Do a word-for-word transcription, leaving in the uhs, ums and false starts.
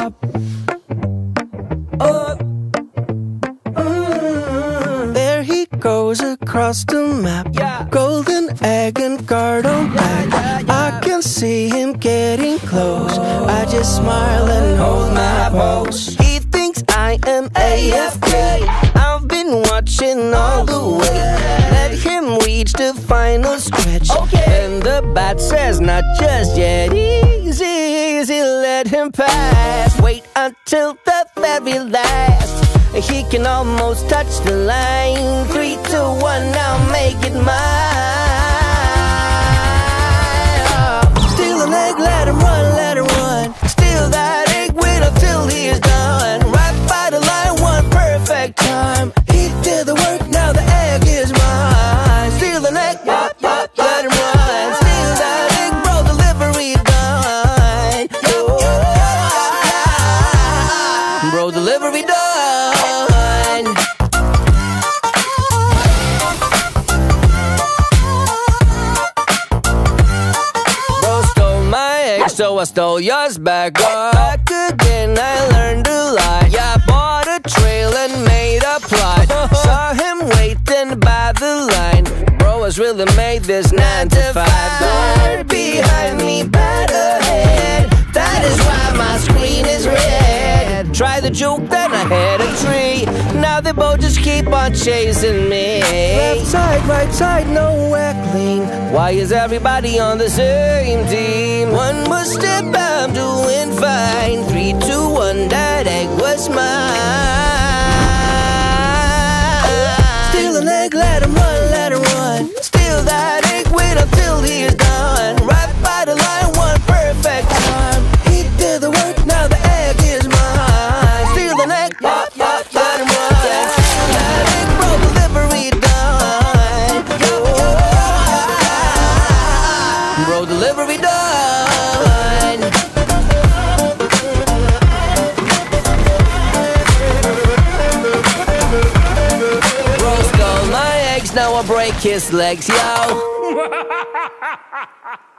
up. Up. Mm. There he goes across the map. Yeah. Golden egg and guard on back. Yeah, yeah, yeah. I can see him getting close. Oh. I just smile and hold my pose. He thinks I am A F K. I've been watching all the way. Let him reach the final stretch. Okay. And the bat says not just yet. Easy, easy, let him pass. Wait until the very last. He can almost touch the line. Three, two, one, now make it mine. Steal an egg, let him run, let him run. Steal that egg, wait until he is done. Right by the line, one perfect time. He did the work, now the egg is mine. Steal an egg, yop, yop, let him run. Steal that egg, bro, delivery done. Oh, bro, delivery done. So I stole yours back up. Back again, I learned to lie. Yeah, I bought a trail and made a plot. Saw him waiting by the line. Bro has really made this nine to five. Bird behind me, bat ahead. That is why my screen is red. Try the joke, then I hit a tree. Now they both just keep on chasing me. Left side, right side, nowhere clean. Why is everybody on the same team? One more step, I'm doing fine. Three, two, one, that egg was mine. Steal an egg, let him run, let him run. Steal that egg, wait until he is done. Right by the line, one perfect time. He did the work, now the egg is mine. Steal an egg, yop, yop, let him run. Steal that egg, bro, delivery done. Bro, delivery done. Bro stole my eggs, now I break his legs, yo.